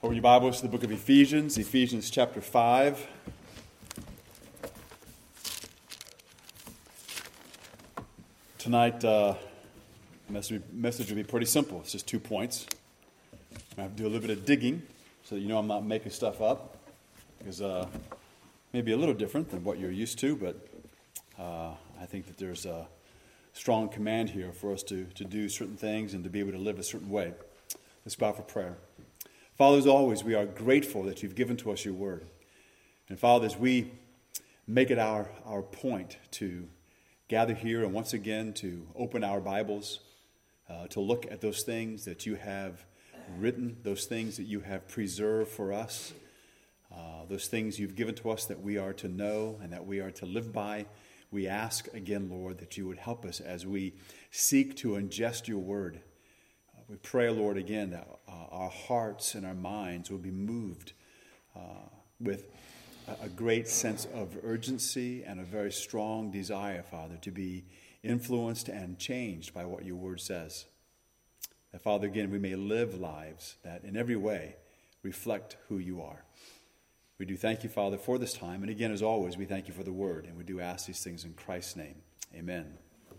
Open your Bibles to the book of Ephesians, Ephesians chapter 5. Tonight, message will be pretty simple. It's just 2 points. I have to do a little bit of digging so that you know I'm not making stuff up, because maybe a little different than what you're used to, but I think that there's a strong command here for us to do certain things and to be able to live a certain way. Let's bow for prayer. Father, as always, we are grateful that you've given to us your word. And Father, as we make it our point to gather here and once again to open our Bibles, to look at those things that you have written, those things that you have preserved for us, those things you've given to us that we are to know and that we are to live by, we ask again, Lord, that you would help us as we seek to ingest your word. We pray, Lord, again, that our hearts and our minds will be moved with a great sense of urgency and a very strong desire, Father, to be influenced and changed by what your word says. That, Father, again, we may live lives that in every way reflect who you are. We do thank you, Father, for this time. And again, as always, we thank you for the word. And we do ask these things in Christ's name. Amen.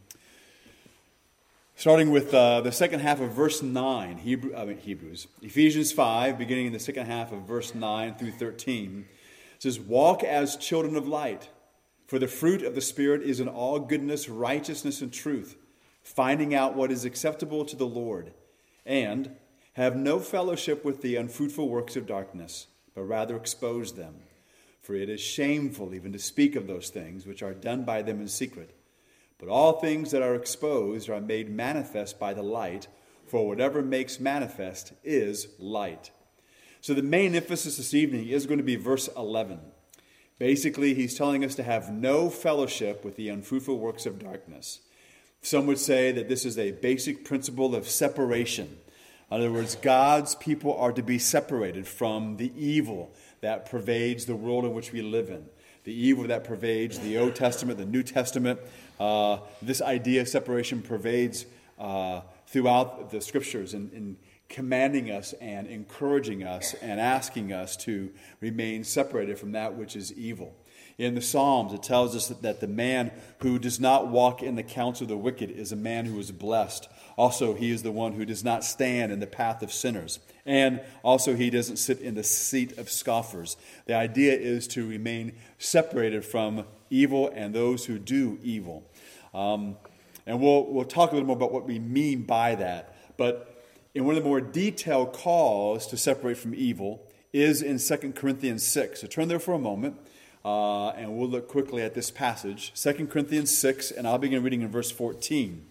Starting with the second half of verse 9, Hebrews. Ephesians 5, beginning in the second half of verse 9 through 13, says, "Walk as children of light, for the fruit of the Spirit is in all goodness, righteousness, and truth, finding out what is acceptable to the Lord. And have no fellowship with the unfruitful works of darkness, but rather expose them. For it is shameful even to speak of those things which are done by them in secret. But all things that are exposed are made manifest by the light, for whatever makes manifest is light." So the main emphasis this evening is going to be verse 11. Basically, he's telling us to have no fellowship with the unfruitful works of darkness. Some would say that this is a basic principle of separation. In other words, God's people are to be separated from the evil that pervades the world in which we live in. The evil that pervades the Old Testament, the New Testament. This idea of separation pervades throughout the Scriptures in commanding us and encouraging us and asking us to remain separated from that which is evil. In the Psalms, it tells us that the man who does not walk in the counsel of the wicked is a man who is blessed. Also, he is the one who does not stand in the path of sinners. And also, he doesn't sit in the seat of scoffers. The idea is to remain separated from evil and those who do evil. And we'll talk a little more about what we mean by that. But in one of the more detailed calls to separate from evil is in 2 Corinthians 6. So turn there for a moment, and we'll look quickly at this passage. 2 Corinthians 6, and I'll begin reading in verse 14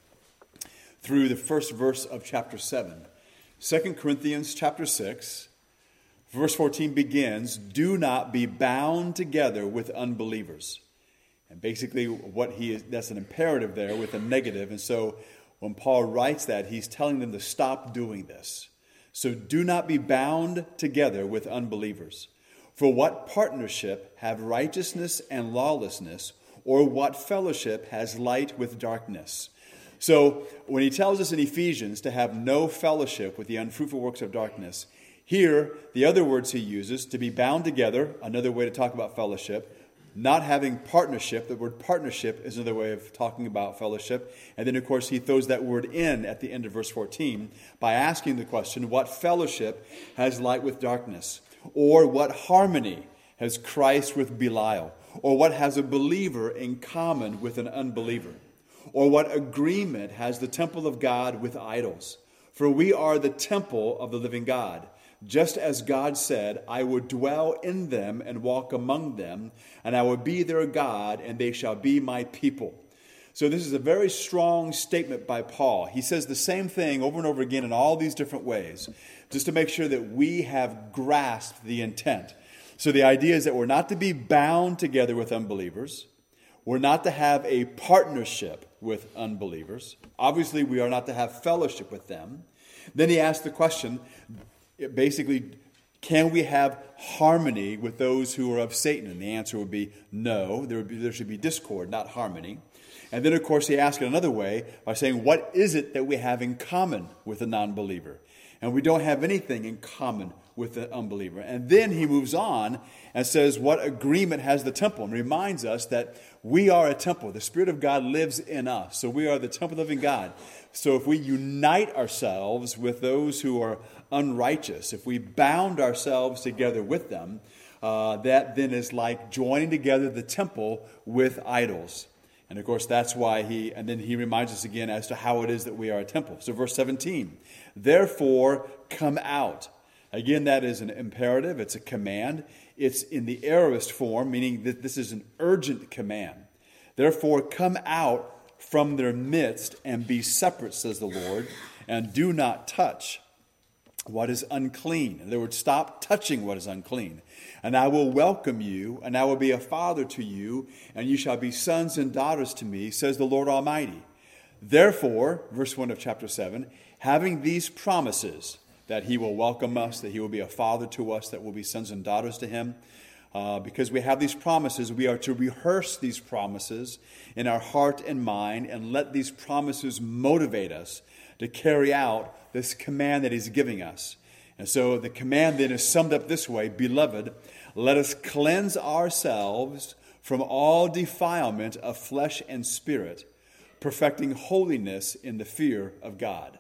through the first verse of chapter 7. 2 Corinthians chapter 6, verse 14 begins, "Do not be bound together with unbelievers." And basically that's an imperative there with a negative. And so when Paul writes that, he's telling them to stop doing this. So do not be bound together with unbelievers. For what partnership have righteousness and lawlessness, or what fellowship has light with darkness? So when he tells us in Ephesians to have no fellowship with the unfruitful works of darkness, here the other words he uses, to be bound together, another way to talk about fellowship, not having partnership, the word partnership is another way of talking about fellowship. And then, of course, he throws that word in at the end of verse 14 by asking the question, what fellowship has light with darkness? Or what harmony has Christ with Belial? Or what has a believer in common with an unbeliever? Or what agreement has the temple of God with idols? For we are the temple of the living God. Just as God said, "I will dwell in them and walk among them, and I will be their God, and they shall be my people." So this is a very strong statement by Paul. He says the same thing over and over again in all these different ways, just to make sure that we have grasped the intent. So the idea is that we're not to be bound together with unbelievers. We're not to have a partnership with unbelievers. Obviously, we are not to have fellowship with them. Then he asks the question, basically, can we have harmony with those who are of Satan? And the answer would be no. There should be discord, not harmony. And then, of course, he asks it another way by saying, what is it that we have in common with a non-believer? And we don't have anything in common with the unbeliever. And then he moves on and says, what agreement has the temple? And reminds us that we are a temple. The Spirit of God lives in us. So we are the temple of the living God. So if we unite ourselves with those who are unrighteous, if we bound ourselves together with them, that then is like joining together the temple with idols. And of course, that's why then he reminds us again as to how it is that we are a temple. So verse 17, therefore come out. Again, that is an imperative. It's a command. It's in the aorist form, meaning that this is an urgent command. Therefore come out from their midst and be separate, says the Lord, and do not touch what is unclean. In other words, stop touching what is unclean. And I will welcome you, and I will be a father to you, and you shall be sons and daughters to me, says the Lord Almighty. Therefore, verse 1 of chapter 7, having these promises, that he will welcome us, that he will be a father to us, that we'll be sons and daughters to him. Because we have these promises, we are to rehearse these promises in our heart and mind and let these promises motivate us to carry out this command that he's giving us. And so the command then is summed up this way, beloved, let us cleanse ourselves from all defilement of flesh and spirit, perfecting holiness in the fear of God.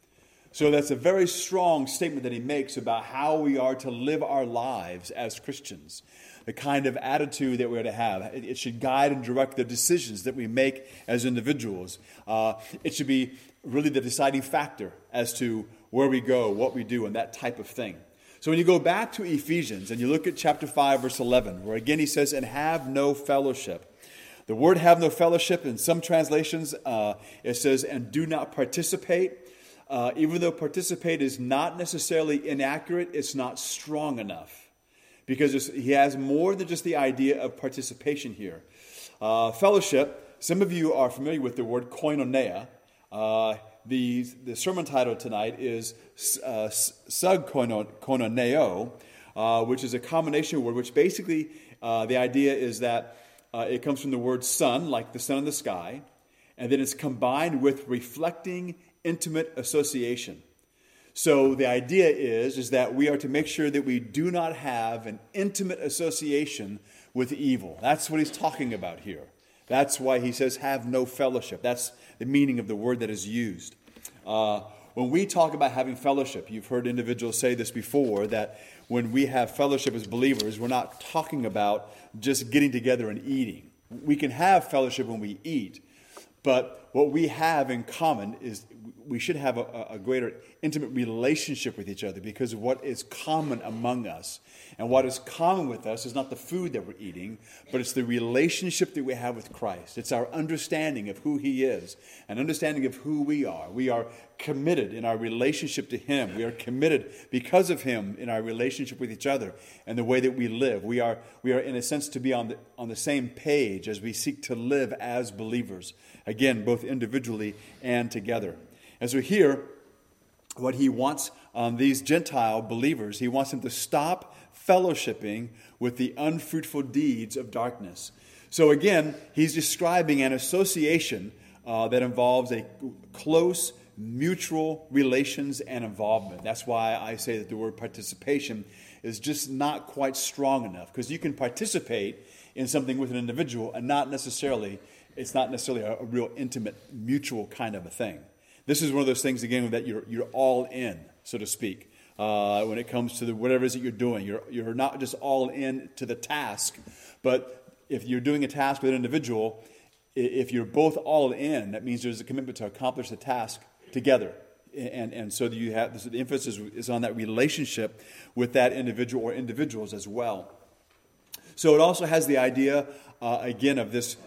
So that's a very strong statement that he makes about how we are to live our lives as Christians. The kind of attitude that we're to have. It should guide and direct the decisions that we make as individuals. It should be really the deciding factor as to where we go, what we do, and that type of thing. So when you go back to Ephesians and you look at chapter 5, verse 11, where again he says, and have no fellowship. The word have no fellowship, in some translations, it says, and do not participate. Even though participate is not necessarily inaccurate, it's not strong enough. Because he has more than just the idea of participation here. Fellowship, some of you are familiar with the word koinonia. The sermon title tonight is sugkoinoneo, which is a combination word, which basically the idea is that it comes from the word sun, like the sun in the sky, and then it's combined with reflecting intimate association. So the idea is that we are to make sure that we do not have an intimate association with evil. That's what he's talking about here. That's why he says have no fellowship. That's the meaning of the word that is used. When we talk about having fellowship, you've heard individuals say this before, that when we have fellowship as believers, we're not talking about just getting together and eating. We can have fellowship when we eat, but what we have in common is we should have a greater intimate relationship with each other because of what is common among us. And what is common with us is not the food that we're eating, but it's the relationship that we have with Christ. It's our understanding of who he is, an understanding of who we are. We are committed in our relationship to him. We are committed because of him in our relationship with each other and the way that we live. We are in a sense to be on the same page as we seek to live as believers. Again, both individually and together. And so here, what he wants these Gentile believers, he wants them to stop fellowshipping with the unfruitful deeds of darkness. So again, he's describing an association that involves a close mutual relations and involvement. That's why I say that the word participation is just not quite strong enough, because you can participate in something with an individual and it's not necessarily a real intimate mutual kind of a thing. This is one of those things, again, that you're all in, so to speak, when it comes to whatever it is that you're doing. You're not just all in to the task, but if you're doing a task with an individual, if you're both all in, that means there's a commitment to accomplish the task together. And so you have the emphasis is on that relationship with that individual or individuals as well. So it also has the idea, again, of this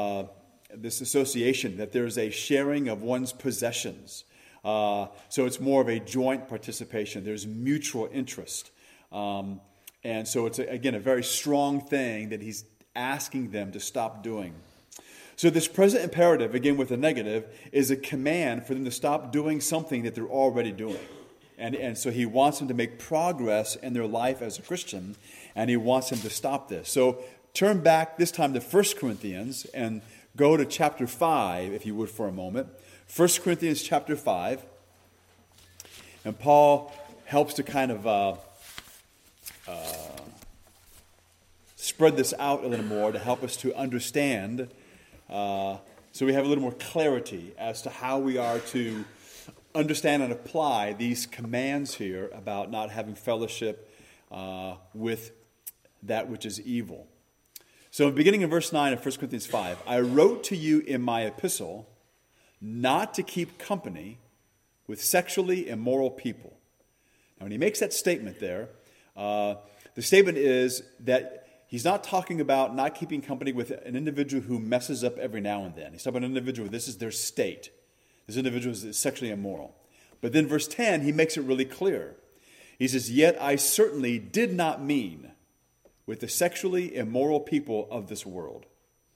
association, that there's a sharing of one's possessions. So it's more of a joint participation. There's mutual interest. And so it's, again, a very strong thing that he's asking them to stop doing. So this present imperative, again with a negative, is a command for them to stop doing something that they're already doing. And so he wants them to make progress in their life as a Christian, and he wants them to stop this. So turn back this time to 1 Corinthians and go to chapter 5, if you would, for a moment. 1 Corinthians chapter 5. And Paul helps to kind of spread this out a little more to help us to understand, so we have a little more clarity as to how we are to understand and apply these commands here about not having fellowship with that which is evil. So beginning in verse 9 of 1 Corinthians 5, I wrote to you in my epistle not to keep company with sexually immoral people. Now when he makes that statement there, the statement is that he's not talking about not keeping company with an individual who messes up every now and then. He's talking about an individual, this is their state. This individual is sexually immoral. But then verse 10, he makes it really clear. He says, yet I certainly did not mean with the sexually immoral people of this world,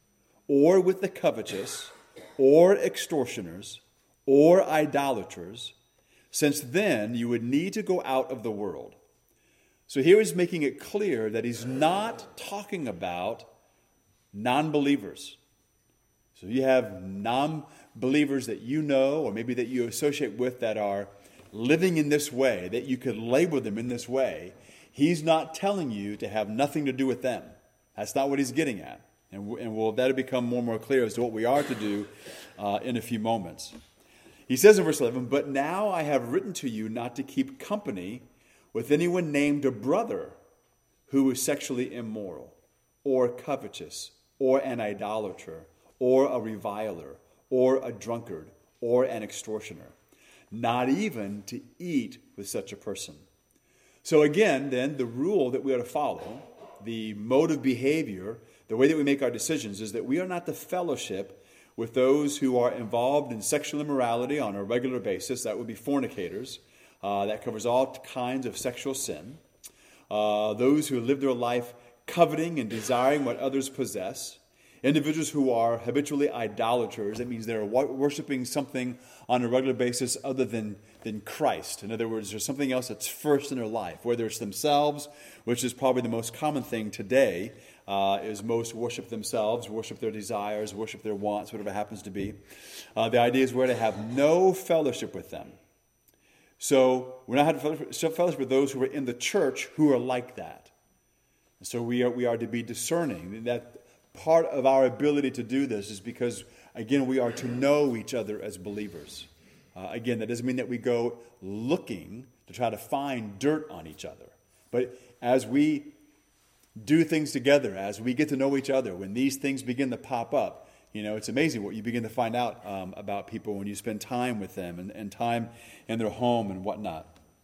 or with the covetous, or extortioners, or idolaters, since then you would need to go out of the world. So here he's making it clear that he's not talking about non-believers. So you have non-believers that you know, or maybe that you associate with, that are living in this way, that you could label them in this way. He's not telling you to have nothing to do with them. That's not what he's getting at. And that'll become more and more clear as to what we are to do in a few moments. He says in verse 11, but now I have written to you not to keep company with anyone named a brother who is sexually immoral, or covetous, or an idolater, or a reviler, or a drunkard, or an extortioner, not even to eat with such a person. So again, then, the rule that we are to follow, the mode of behavior, the way that we make our decisions, is that we are not to fellowship with those who are involved in sexual immorality on a regular basis. That would be fornicators. That covers all kinds of sexual sin. Those who live their life coveting and desiring what others possess. Individuals who are habitually idolaters. That means they're worshiping something on a regular basis other than Christ. In other words, there's something else that's first in their life, whether it's themselves, which is probably the most common thing today, is most worship themselves, worship their desires, worship their wants, whatever it happens to be. The idea is we're to have no fellowship with them. So we're not having fellowship with those who are in the church who are like that. So we are to be discerning. That part of our ability to do this is because, again, we are to know each other as believers. Again, that doesn't mean that we go looking to try to find dirt on each other. But as we do things together, as we get to know each other, when these things begin to pop up, it's amazing what you begin to find out about people when you spend time with them and time in their home and whatnot.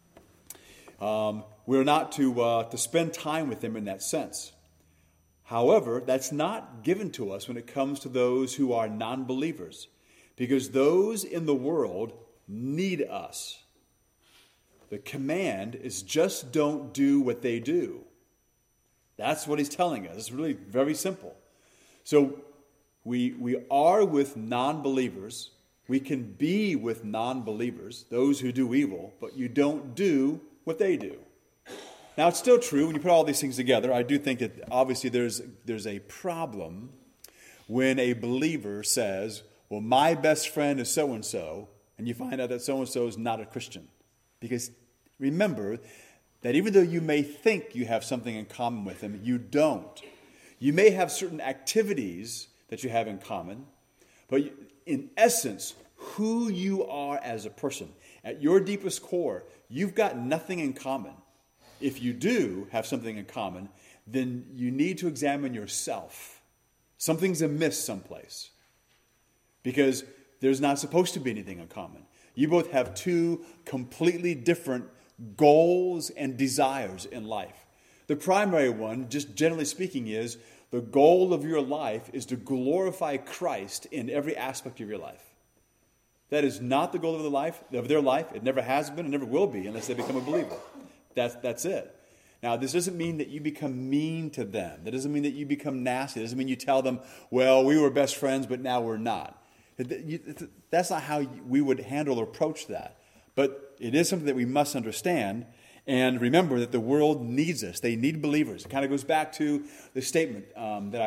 We're not to spend time with them in that sense. However, that's not given to us when it comes to those who are non-believers, because those in the world need us. The command is just don't do what they do. That's what he's telling us. It's really very simple. So we are with non-believers. We can be with non-believers, those who do evil, but you don't do what they do. Now, it's still true, when you put all these things together, I do think that obviously there's a problem when a believer says, well, my best friend is so-and-so, and you find out that so-and-so is not a Christian. Because remember that even though you may think you have something in common with them, you don't. You may have certain activities that you have in common, but in essence, who you are as a person, at your deepest core, you've got nothing in common. If you do have something in common, then you need to examine yourself. Something's amiss someplace, because there's not supposed to be anything in common. You both have two completely different goals and desires in life. The primary one, just generally speaking, is the goal of your life is to glorify Christ in every aspect of your life. That is not the goal of their life. It never has been and never will be unless they become a believer. That's it. Now, this doesn't mean that you become mean to them. That doesn't mean that you become nasty. It doesn't mean you tell them, well, we were best friends, but now we're not. That's not how we would handle or approach that. But it is something that we must understand and remember that the world needs us. They need believers. It kind of goes back to the statement that I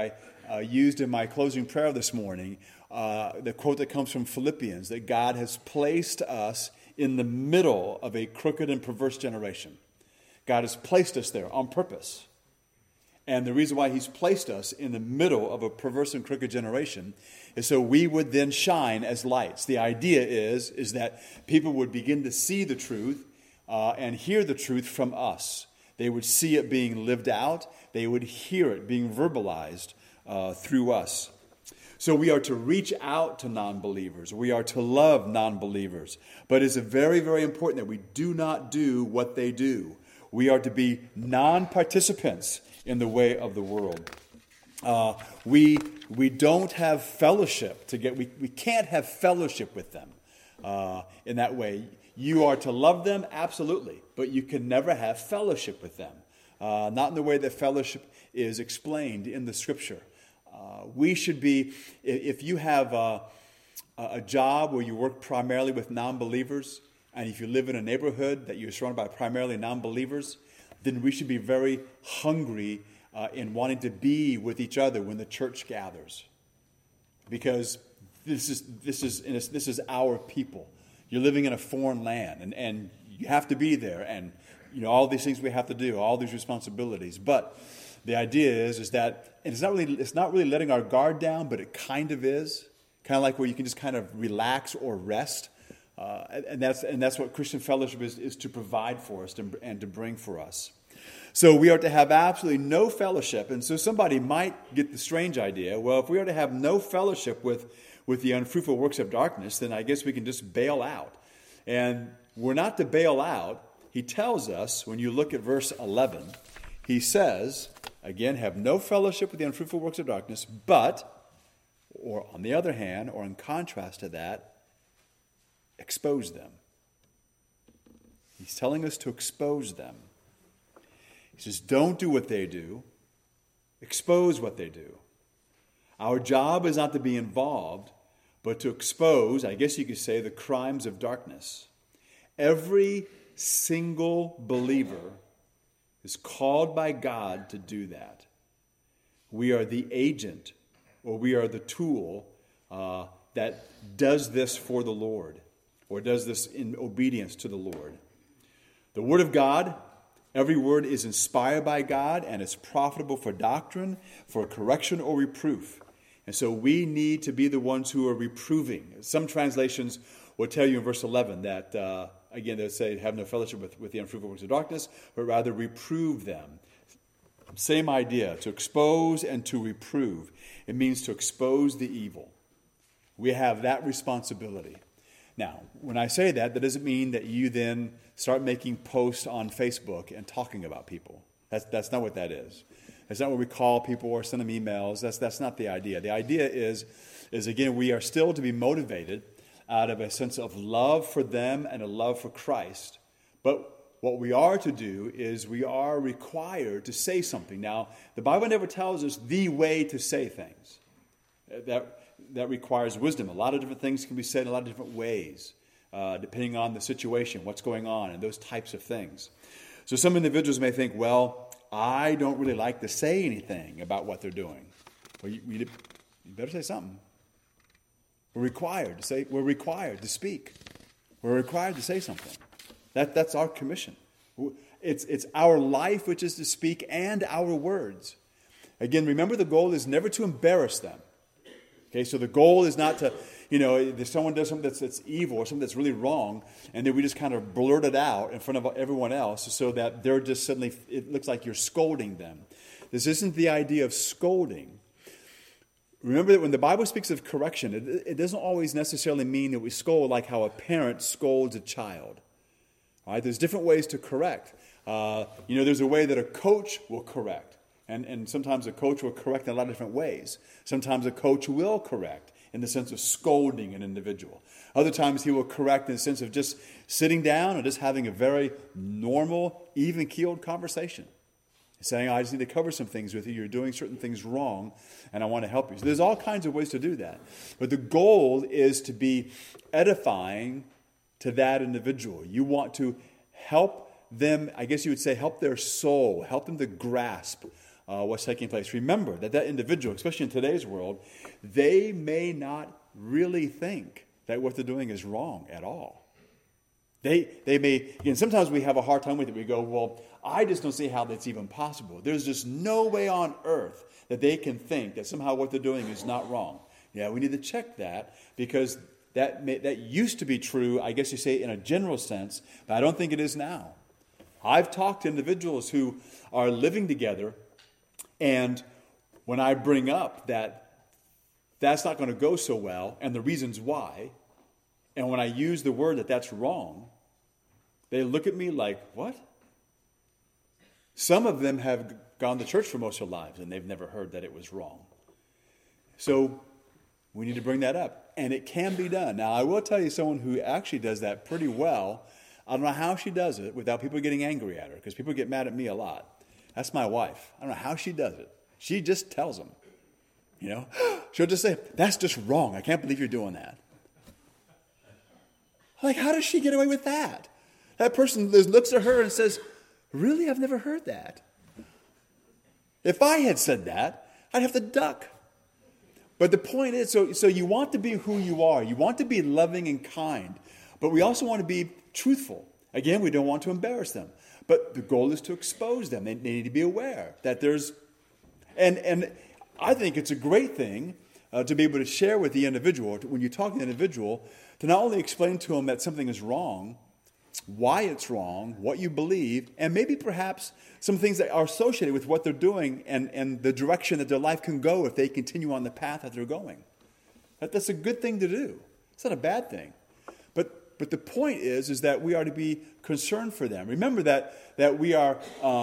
used in my closing prayer this morning, the quote that comes from Philippians, that God has placed us in the middle of a crooked and perverse generation. God has placed us there on purpose. And the reason why he's placed us in the middle of a perverse and crooked generation is so we would then shine as lights. The idea is that people would begin to see the truth and hear the truth from us. They would see it being lived out. They would hear it being verbalized through us. So we are to reach out to non-believers. We are to love non-believers. But it's very, very important that we do not do what they do. We are to be non-participants in the way of the world. We don't have fellowship we can't have fellowship with them in that way. You are to love them, absolutely, but you can never have fellowship with them. Not in the way that fellowship is explained in the Scripture. We should be, if you have a job where you work primarily with non-believers, and if you live in a neighborhood that you're surrounded by primarily non-believers, then we should be very hungry in wanting to be with each other when the church gathers. Because this is our people. You're living in a foreign land, and you have to be there, and all these things we have to do, all these responsibilities. But the idea is that, and it's not really letting our guard down, but it kind of is, kind of like where you can just kind of relax or rest. And that's what Christian fellowship is to provide for us and to bring for us. So we are to have absolutely no fellowship. And so somebody might get the strange idea, well, if we are to have no fellowship with the unfruitful works of darkness, then I guess we can just bail out. And we're not to bail out. He tells us, when you look at verse 11, he says, again, have no fellowship with the unfruitful works of darkness, but, or on the other hand, or in contrast to that, expose them. He's telling us to expose them. He says, don't do what they do. Expose what they do. Our job is not to be involved, but to expose, I guess you could say, the crimes of darkness. Every single believer is called by God to do that. We are the agent, or we are the tool that does this for the Lord, or does this in obedience to the Lord. The Word of God, every word is inspired by God, and it's profitable for doctrine, for correction or reproof. And so we need to be the ones who are reproving. Some translations will tell you in verse 11 that, again, they'll say, have no fellowship with the unfruitful works of darkness, but rather reprove them. Same idea, to expose and to reprove. It means to expose the evil. We have that responsibility. Now, when I say that, that doesn't mean that you then start making posts on Facebook and talking about people. That's not what that is. That's not what we call people or send them emails. That's not the idea. The idea is again, we are still to be motivated out of a sense of love for them and a love for Christ. But what we are to do is we are required to say something. Now, the Bible never tells us the way to say things. That requires wisdom. A lot of different things can be said in a lot of different ways, depending on the situation, what's going on, and those types of things. So some individuals may think, well, I don't really like to say anything about what they're doing. Well, you better say something. We're required to say. We're required to speak. We're required to say something. That's our commission. It's our life which is to speak, and our words. Again, remember, the goal is never to embarrass them. Okay, so the goal is not to, if someone does something that's evil or something that's really wrong, and then we just kind of blurt it out in front of everyone else so that they're just suddenly, it looks like you're scolding them. This isn't the idea of scolding. Remember that when the Bible speaks of correction, it doesn't always necessarily mean that we scold like how a parent scolds a child. All right, there's different ways to correct. There's a way that a coach will correct. And sometimes a coach will correct in a lot of different ways. Sometimes a coach will correct in the sense of scolding an individual. Other times he will correct in the sense of just sitting down and just having a very normal, even-keeled conversation. Saying, I just need to cover some things with you. You're doing certain things wrong, and I want to help you. So there's all kinds of ways to do that. But the goal is to be edifying to that individual. You want to help them, I guess you would say, help their soul, help them to grasp what's taking place. Remember that individual, especially in today's world, they may not really think that what they're doing is wrong at all. They may, again, sometimes we have a hard time with it. We go, well, I just don't see how that's even possible. There's just no way on earth that they can think that somehow what they're doing is not wrong. Yeah, we need to check that, because that used to be true, I guess you say, in a general sense, but I don't think it is now. I've talked to individuals who are living together, and when I bring up that that's not going to go so well and the reasons why, and when I use the word that that's wrong, they look at me like, what? Some of them have gone to church for most of their lives, and they've never heard that it was wrong. So we need to bring that up, and it can be done. Now, I will tell you someone who actually does that pretty well. I don't know how she does it without people getting angry at her, because people get mad at me a lot. That's my wife. I don't know how she does it. She just tells them. You know, she'll just say, that's just wrong. I can't believe you're doing that. Like, how does she get away with that? That person looks at her and says, really? I've never heard that. If I had said that, I'd have to duck. But the point is, so you want to be who you are. You want to be loving and kind. But we also want to be truthful. Again, we don't want to embarrass them. But the goal is to expose them. They need to be aware that there's... And I think it's a great thing to be able to share with the individual, when you talk to the individual, to not only explain to them that something is wrong, why it's wrong, what you believe, and maybe perhaps some things that are associated with what they're doing and the direction that their life can go if they continue on the path that they're going. That's a good thing to do. It's not a bad thing. But the point is that we are to be concerned for them. Remember that we are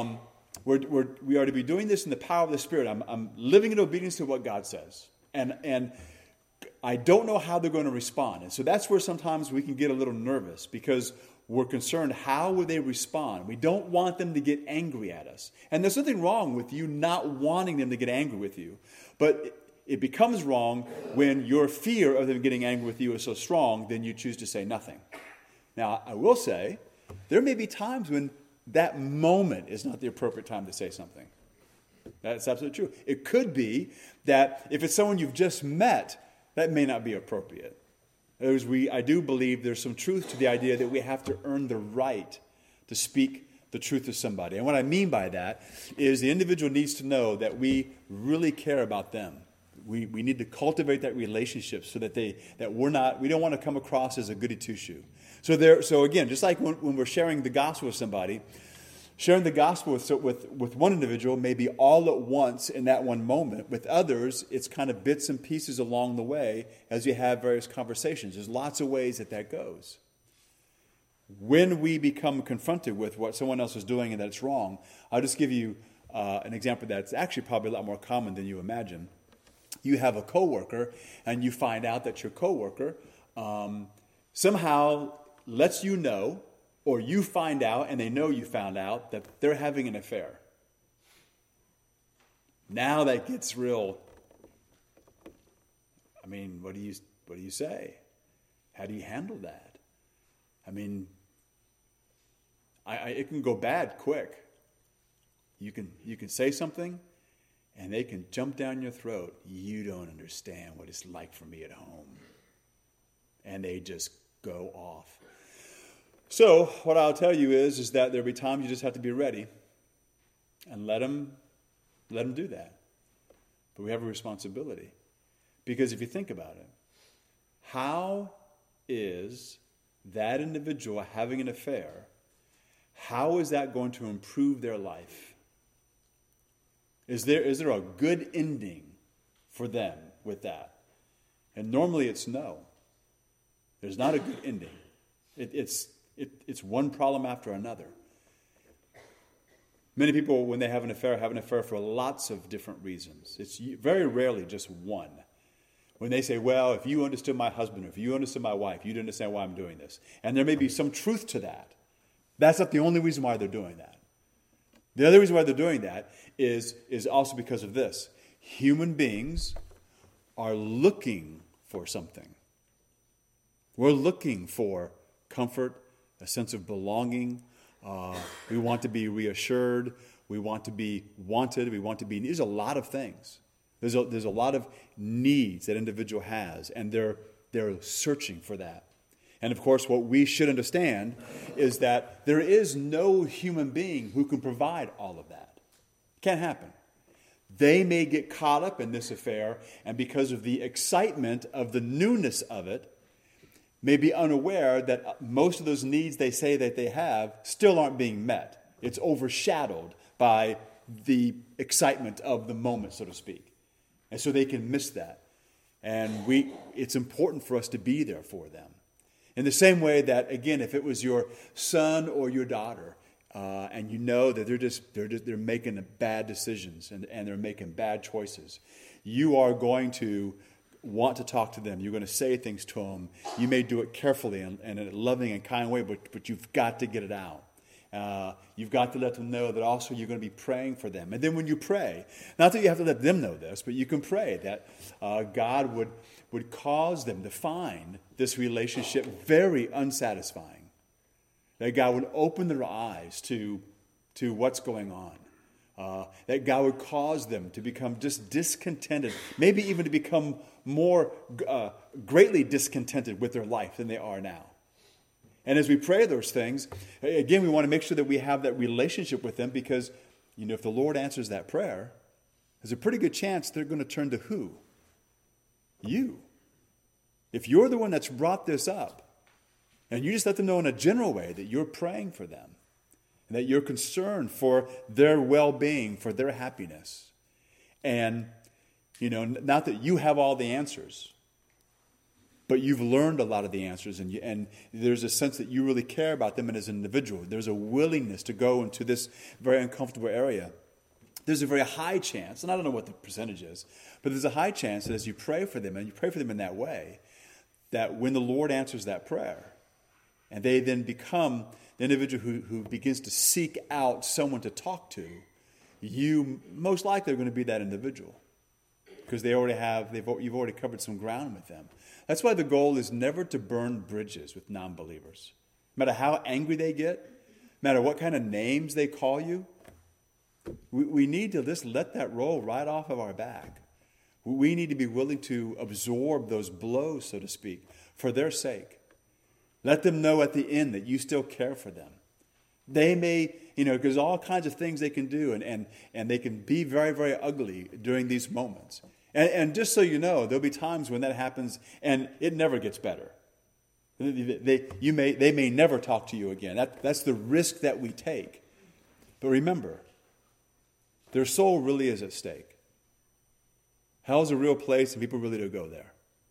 we are to be doing this in the power of the Spirit. I'm living in obedience to what God says, and I don't know how they're going to respond. And so that's where sometimes we can get a little nervous, because we're concerned, how will they respond? We don't want them to get angry at us. And there's nothing wrong with you not wanting them to get angry with you. But it becomes wrong when your fear of them getting angry with you is so strong, then you choose to say nothing. Now, I will say, there may be times when that moment is not the appropriate time to say something. That's absolutely true. It could be that if it's someone you've just met, that may not be appropriate. I do believe there's some truth to the idea that we have to earn the right to speak the truth to somebody. And what I mean by that is the individual needs to know that we really care about them. We need to cultivate that relationship so that we don't want to come across as a goody two-shoe. So again, just like when we're sharing the gospel with somebody, sharing the gospel with one individual may be all at once in that one moment. With others, it's kind of bits and pieces along the way as you have various conversations. There's lots of ways that goes. When we become confronted with what someone else is doing and that it's wrong, I'll just give you an example that's actually probably a lot more common than you imagine. You have a coworker, and you find out that your coworker somehow lets you know, or you find out, and they know you found out, that they're having an affair. Now that gets real. I mean, what do you say? How do you handle that? I mean, it can go bad quick. You can say something, and they can jump down your throat. You don't understand what it's like for me at home. And they just go off. So what I'll tell you is that there'll be times you just have to be ready and let them do that. But we have a responsibility. Because if you think about it, how is that individual having an affair, how is that going to improve their life? Is there a good ending for them with that? And normally it's no. There's not a good ending. It's one problem after another. Many people, when they have an affair for lots of different reasons. It's very rarely just one. When they say, well, if you understood my husband, or if you understood my wife, you'd understand why I'm doing this. And there may be some truth to that. That's not the only reason why they're doing that. The other reason why they're doing that is also because of this. Human beings are looking for something. We're looking for comfort, a sense of belonging. We want to be reassured. We want to be wanted. We want to be. There's a lot of things. There's a lot of needs that individual has, and they're searching for that. And of course, what we should understand is that there is no human being who can provide all of that. It can't happen. They may get caught up in this affair, and because of the excitement of the newness of it, may be unaware that most of those needs they say that they have still aren't being met. It's overshadowed by the excitement of the moment, so to speak. And so they can miss that. And it's important for us to be there for them. In the same way that, again, if it was your son or your daughter, and you know that they're making bad decisions and they're making bad choices, you are going to want to talk to them. You're going to say things to them. You may do it carefully and in a loving and kind way, but you've got to get it out. You've got to let them know that also you're going to be praying for them. And then when you pray, not that you have to let them know this, but you can pray that God would cause them to find this relationship very unsatisfying. That God would open their eyes to what's going on. That God would cause them to become just discontented, maybe even to become more greatly discontented with their life than they are now. And as we pray those things, again, we want to make sure that we have that relationship with them because, if the Lord answers that prayer, there's a pretty good chance they're going to turn to who? You. If you're the one that's brought this up, and you just let them know in a general way that you're praying for them, and that you're concerned for their well-being, for their happiness, and, not that you have all the answers, but you've learned a lot of the answers, and there's a sense that you really care about them as an individual. There's a willingness to go into this very uncomfortable area. There's a very high chance, and I don't know what the percentage is, but there's a high chance that as you pray for them, and you pray for them in that way, that when the Lord answers that prayer, and they then become the individual who begins to seek out someone to talk to, you most likely are going to be that individual. Because you've already covered some ground with them. That's why the goal is never to burn bridges with non-believers. No matter how angry they get, no matter what kind of names they call you, we need to just let that roll right off of our back. We need to be willing to absorb those blows, so to speak, for their sake. Let them know at the end that you still care for them. They may, because all kinds of things they can do, and they can be very, very ugly during these moments. And just so you know, there'll be times when that happens, and it never gets better. They may never talk to you again. That's the risk that we take. But remember, their soul really is at stake. Hell's a real place, and people really do go there.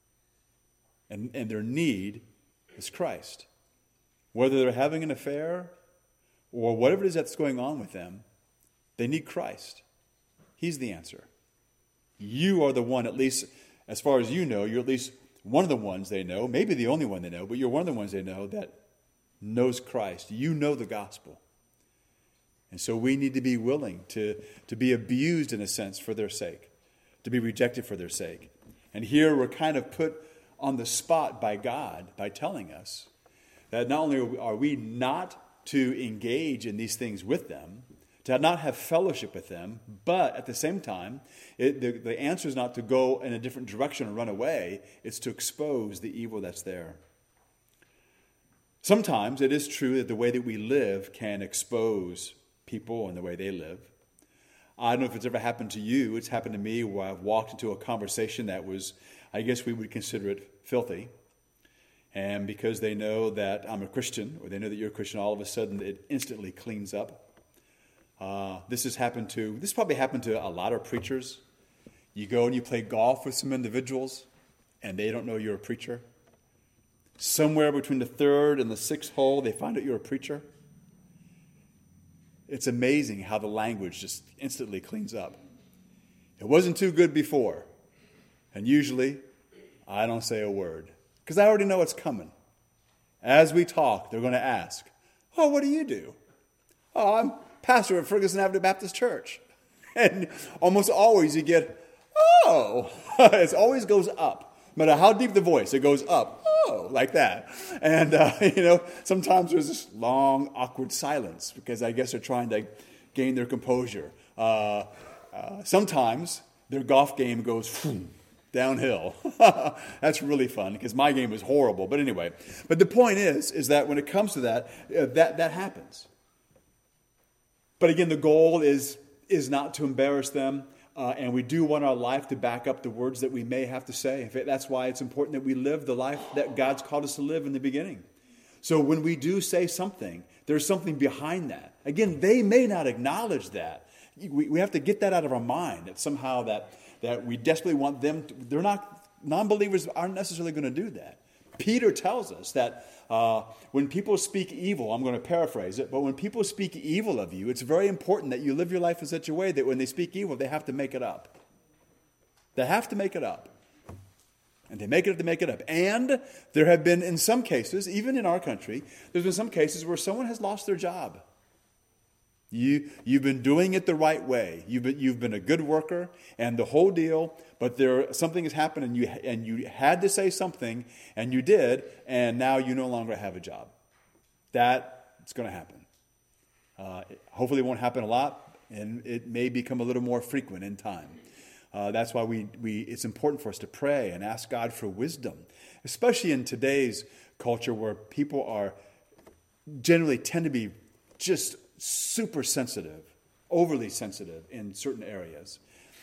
And their need is Christ. Whether they're having an affair or whatever it is that's going on with them, they need Christ. He's the answer. You are the one, at least as far as you know, you're at least one of the ones they know, maybe the only one they know, but you're one of the ones they know that knows Christ. You know the gospel. And so we need to be willing to be abused in a sense for their sake, to be rejected for their sake. And here we're kind of put on the spot by God by telling us that not only are we not to engage in these things with them, to not have fellowship with them, but at the same time, the answer is not to go in a different direction and run away. It's to expose the evil that's there. Sometimes it is true that the way that we live can expose people and the way they live. I don't know if it's ever happened to you. It's happened to me where I've walked into a conversation that was, I guess we would consider it filthy. And because they know that I'm a Christian, or they know that you're a Christian, all of a sudden it instantly cleans up. This probably happened to a lot of preachers. You go and you play golf with some individuals, and they don't know you're a preacher. Somewhere between the third and the sixth hole, they find out you're a preacher. It's amazing how the language just instantly cleans up. It wasn't too good before. And usually, I don't say a word, because I already know it's coming. As we talk, they're going to ask, "Oh, what do you do?" "Oh, I'm pastor at Ferguson Avenue Baptist Church." And almost always you get, "Oh." It always goes up. No matter how deep the voice, it goes up. "Oh," like that. And, sometimes there's this long, awkward silence because I guess they're trying to gain their composure. Sometimes their golf game goes downhill. That's really fun because my game is horrible. But anyway, but the point is that when it comes to that, that happens. But again, the goal is not to embarrass them. And we do want our life to back up the words that we may have to say. That's why it's important that we live the life that God's called us to live in the beginning. So when we do say something, there's something behind that. Again, they may not acknowledge that. We have to get that out of our mind, that somehow that we desperately want them to, non-believers aren't necessarily going to do that. Peter tells us that when people speak evil, I'm going to paraphrase it, but when people speak evil of you, it's very important that you live your life in such a way that when they speak evil, they have to make it up. They have to make it up. And they make it up. And there have been, in some cases, even in our country, there's been some cases where someone has lost their job. You've been doing it the right way. You've been a good worker and the whole deal, but something has happened and you had to say something and you did, and now you no longer have a job. That's going to happen. Hopefully it won't happen a lot, and it may become a little more frequent in time. That's why it's important for us to pray and ask God for wisdom, especially in today's culture where people generally tend to be just super sensitive, overly sensitive in certain areas.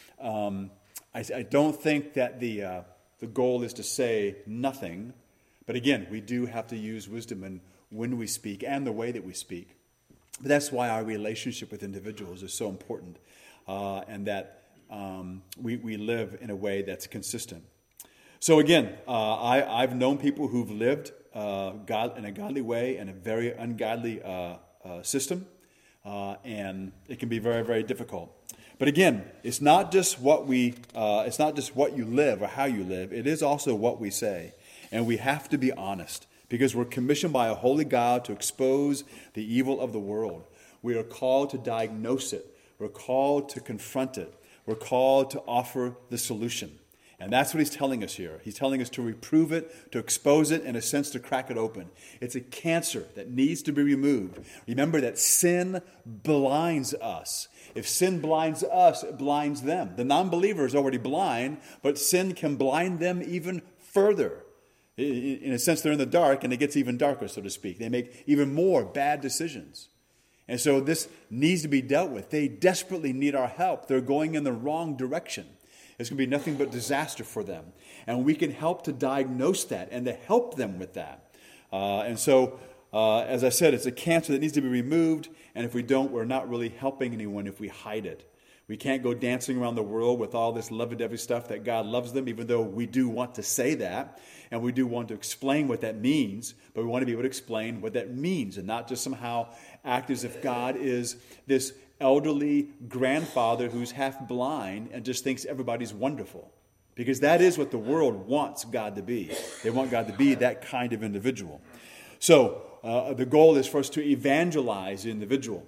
I don't think that the goal is to say nothing, but again, we do have to use wisdom in when we speak and the way that we speak. But that's why our relationship with individuals is so important, and that we live in a way that's consistent. So again, I've known people who've lived God in a godly way in a very ungodly system. And it can be very, very difficult. But again, it's not just what you live or how you live. It is also what we say. And we have to be honest because we're commissioned by a holy God to expose the evil of the world. We are called to diagnose it. We're called to confront it. We're called to offer the solution. And that's what he's telling us here. He's telling us to reprove it, to expose it, in a sense, to crack it open. It's a cancer that needs to be removed. Remember that sin blinds us. If sin blinds us, it blinds them. The non-believer is already blind, but sin can blind them even further. In a sense, they're in the dark, and it gets even darker, so to speak. They make even more bad decisions. And so this needs to be dealt with. They desperately need our help. They're going in the wrong direction. It's going to be nothing but disaster for them. And we can help to diagnose that and to help them with that. And so, as I said, it's a cancer that needs to be removed. And if we don't, we're not really helping anyone if we hide it. We can't go dancing around the world with all this lovey-dovey stuff that God loves them, even though we do want to say that. And we do want to explain what that means. But we want to be able to explain what that means and not just somehow act as if God is this elderly grandfather who's half blind and just thinks everybody's wonderful. Because that is what the world wants God to be. They want God to be that kind of individual. So the goal is for us to evangelize the individual.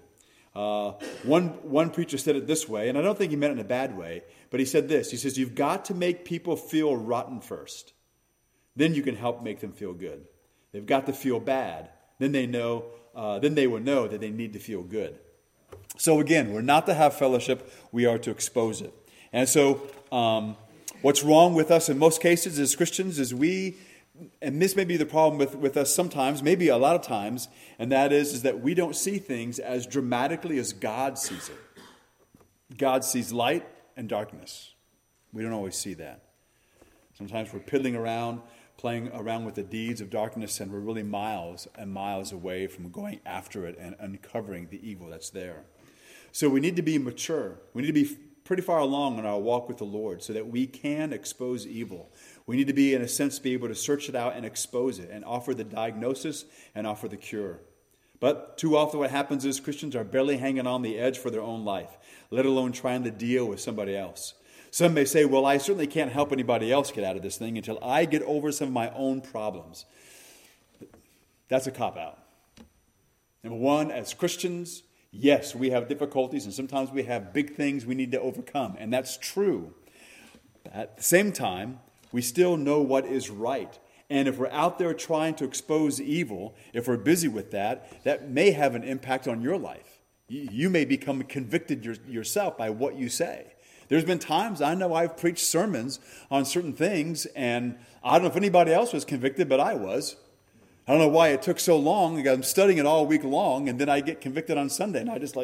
One preacher said it this way, and I don't think he meant it in a bad way, but he said this. He says, you've got to make people feel rotten first. Then you can help make them feel good. They've got to feel bad. Then they will know that they need to feel good. So again, we're not to have fellowship, we are to expose it. And so what's wrong with us in most cases as Christians is and this may be the problem with us sometimes, maybe a lot of times, and that is that we don't see things as dramatically as God sees it. God sees light and darkness. We don't always see that. Sometimes we're piddling around, playing around with the deeds of darkness, and we're really miles and miles away from going after it and uncovering the evil that's there. So we need to be mature. We need to be pretty far along in our walk with the Lord so that we can expose evil. We need to be, in a sense, be able to search it out and expose it and offer the diagnosis and offer the cure. But too often what happens is Christians are barely hanging on the edge for their own life, let alone trying to deal with somebody else. Some may say, well, I certainly can't help anybody else get out of this thing until I get over some of my own problems. That's a cop-out. Number one, as Christians, yes, we have difficulties, and sometimes we have big things we need to overcome, and that's true. At the same time, we still know what is right. And if we're out there trying to expose evil, if we're busy with that, that may have an impact on your life. You may become convicted yourself by what you say. There's been times I know I've preached sermons on certain things, and I don't know if anybody else was convicted, but I was. I don't know why it took so long. I'm studying it all week long, and then I get convicted on Sunday, and I just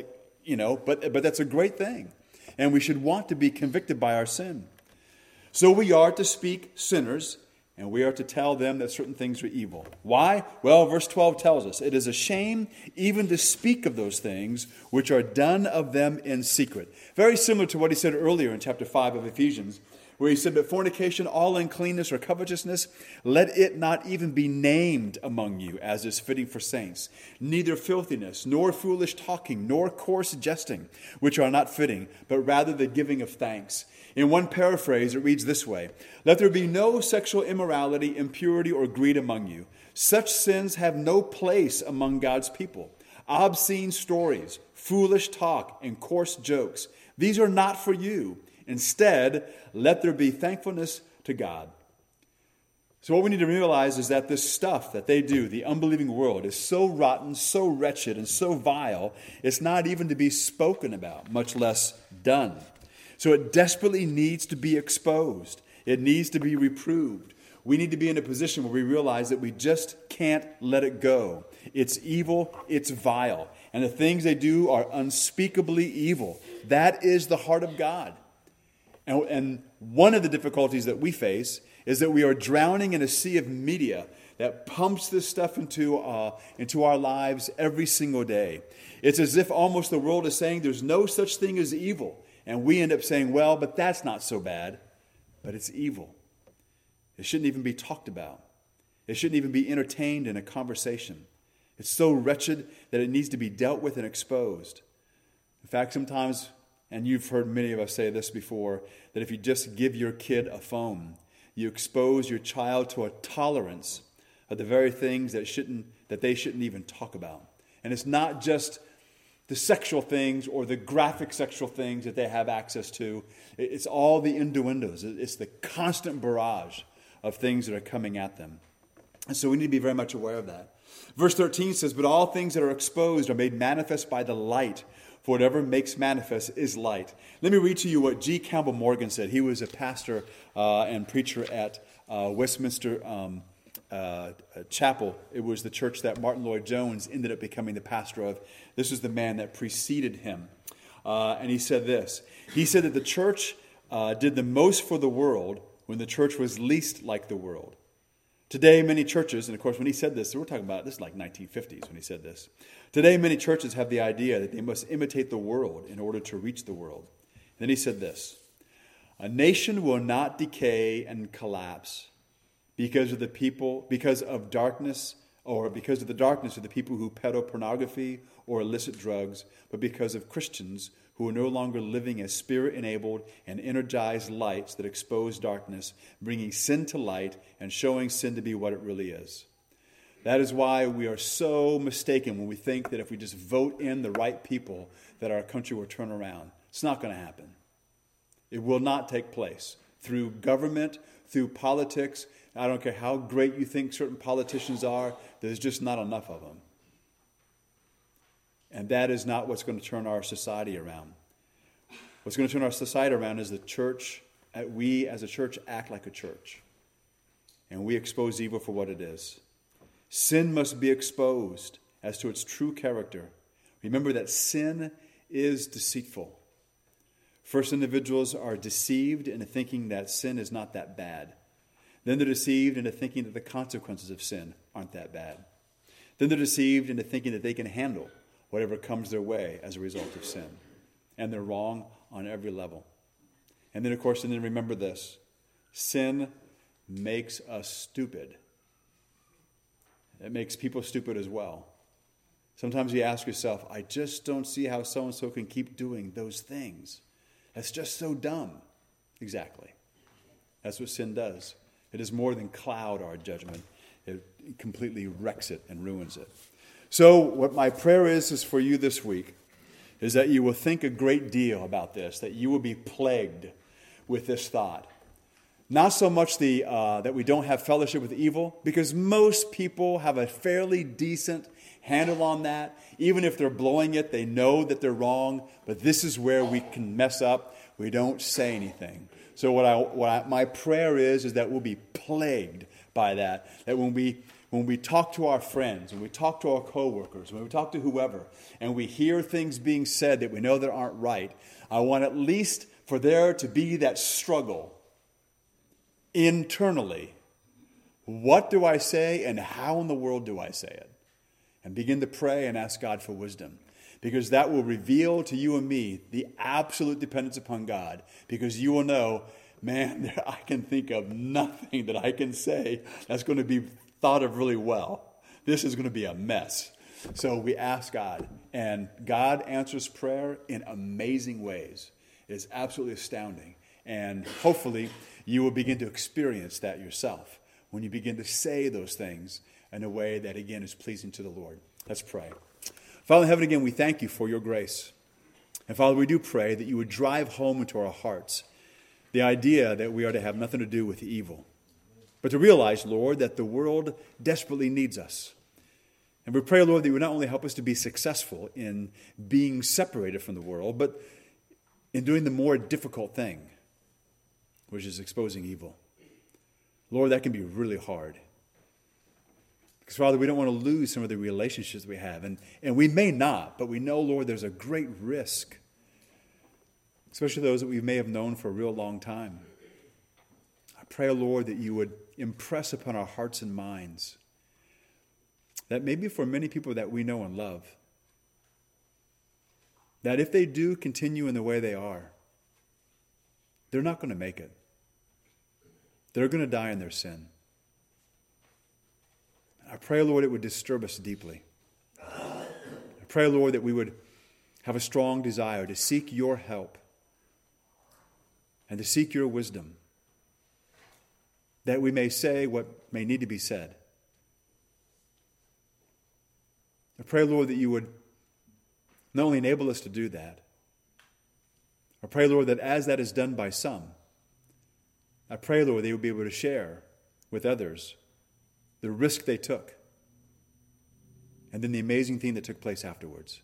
but that's a great thing. And we should want to be convicted by our sin. So we are to speak sinners, and we are to tell them that certain things are evil. Why? Well, verse 12 tells us, it is a shame even to speak of those things which are done of them in secret. Very similar to what he said earlier in chapter 5 of Ephesians, where he said, but fornication, all uncleanness or covetousness, let it not even be named among you, as is fitting for saints. Neither filthiness, nor foolish talking, nor coarse jesting, which are not fitting, but rather the giving of thanks. In one paraphrase, it reads this way, let there be no sexual immorality, impurity, or greed among you. Such sins have no place among God's people. Obscene stories, foolish talk, and coarse jokes, these are not for you. Instead, let there be thankfulness to God. So what we need to realize is that this stuff that they do, the unbelieving world, is so rotten, so wretched, and so vile, it's not even to be spoken about, much less done. So it desperately needs to be exposed. It needs to be reproved. We need to be in a position where we realize that we just can't let it go. It's evil, it's vile, and the things they do are unspeakably evil. That is the heart of God. And one of the difficulties that we face is that we are drowning in a sea of media that pumps this stuff into our lives every single day. It's as if almost the world is saying there's no such thing as evil. And we end up saying, well, but that's not so bad. But it's evil. It shouldn't even be talked about. It shouldn't even be entertained in a conversation. It's so wretched that it needs to be dealt with and exposed. In fact, sometimes, and you've heard many of us say this before, that if you just give your kid a phone, you expose your child to a tolerance of the very things that they shouldn't even talk about. And it's not just the sexual things or the graphic sexual things that they have access to. It's all the innuendos. It's the constant barrage of things that are coming at them. And so we need to be very much aware of that. Verse 13 says, but all things that are exposed are made manifest by the light. For whatever makes manifest is light. Let me read to you what G. Campbell Morgan said. He was a pastor and preacher at Westminster Chapel. It was the church that Martin Lloyd-Jones ended up becoming the pastor of. This is the man that preceded him. And he said this. He said that the church did the most for the world when the church was least like the world. Today, many churches, and of course when he said this, we're talking about this is like 1950s when he said this. Today, many churches have the idea that they must imitate the world in order to reach the world. And then he said this, a nation will not decay and collapse because of the darkness of the people who peddle pornography or illicit drugs, but because of Christians who are no longer living as spirit-enabled and energized lights that expose darkness, bringing sin to light and showing sin to be what it really is. That is why we are so mistaken when we think that if we just vote in the right people, that our country will turn around. It's not going to happen. It will not take place. Through government, through politics, I don't care how great you think certain politicians are, there's just not enough of them. And that is not what's going to turn our society around. What's going to turn our society around is the church. We as a church act like a church. And we expose evil for what it is. Sin must be exposed as to its true character. Remember that sin is deceitful. First, individuals are deceived into thinking that sin is not that bad. Then they're deceived into thinking that the consequences of sin aren't that bad. Then they're deceived into thinking that they can handle whatever comes their way as a result of sin. And they're wrong on every level. And then, of course, remember this. Sin makes us stupid. It makes people stupid as well. Sometimes you ask yourself, I just don't see how so-and-so can keep doing those things. That's just so dumb. Exactly. That's what sin does. It does more than cloud our judgment. It completely wrecks it and ruins it. So what my prayer is for you this week is that you will think a great deal about this, that you will be plagued with this thought. Not so much that we don't have fellowship with evil, because most people have a fairly decent handle on that. Even if they're blowing it, they know that they're wrong, but this is where we can mess up. We don't say anything. So my prayer is that we'll be plagued by that. That when we talk to our friends, when we talk to our coworkers, when we talk to whoever, and we hear things being said that we know that aren't right, I want at least for there to be that struggle internally. What do I say and how in the world do I say it? And begin to pray and ask God for wisdom. Because that will reveal to you and me the absolute dependence upon God. Because you will know, man, I can think of nothing that I can say that's going to be thought of really well. This is going to be a mess. So we ask God, and God answers prayer in amazing ways. It is absolutely astounding. And hopefully you will begin to experience that yourself when you begin to say those things in a way that, again, is pleasing to the Lord. Let's pray. Father in heaven, again, we thank you for your grace. And Father, we do pray that you would drive home into our hearts the idea that we are to have nothing to do with evil, but to realize, Lord, that the world desperately needs us. And we pray, Lord, that you would not only help us to be successful in being separated from the world, but in doing the more difficult thing, which is exposing evil. Lord, that can be really hard. Because, Father, we don't want to lose some of the relationships we have. And we may not, but we know, Lord, there's a great risk, especially those that we may have known for a real long time. I pray, Lord, that you would impress upon our hearts and minds that maybe for many people that we know and love, that if they do continue in the way they are, they're not going to make it. They're going to die in their sin. I pray, Lord, it would disturb us deeply. I pray, Lord, that we would have a strong desire to seek your help and to seek your wisdom, that we may say what may need to be said. I pray, Lord, that you would not only enable us to do that, I pray, Lord, that as that is done by some, I pray, Lord, they will be able to share with others the risk they took, and then the amazing thing that took place afterwards.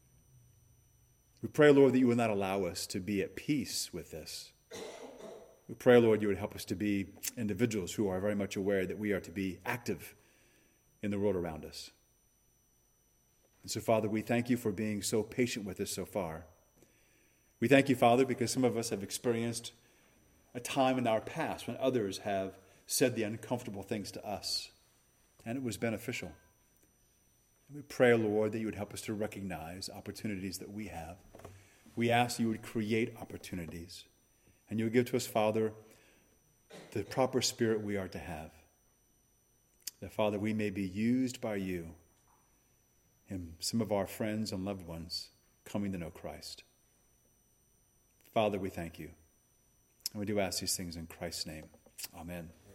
We pray, Lord, that you will not allow us to be at peace with this. We pray, Lord, you would help us to be individuals who are very much aware that we are to be active in the world around us. And so, Father, we thank you for being so patient with us so far. We thank you, Father, because some of us have experienced a time in our past when others have said the uncomfortable things to us, and it was beneficial. And we pray, Lord, that you would help us to recognize opportunities that we have. We ask you would create opportunities, and you would give to us, Father, the proper spirit we are to have. That, Father, we may be used by you and some of our friends and loved ones coming to know Christ. Father, we thank you. And we do ask these things in Christ's name. Amen.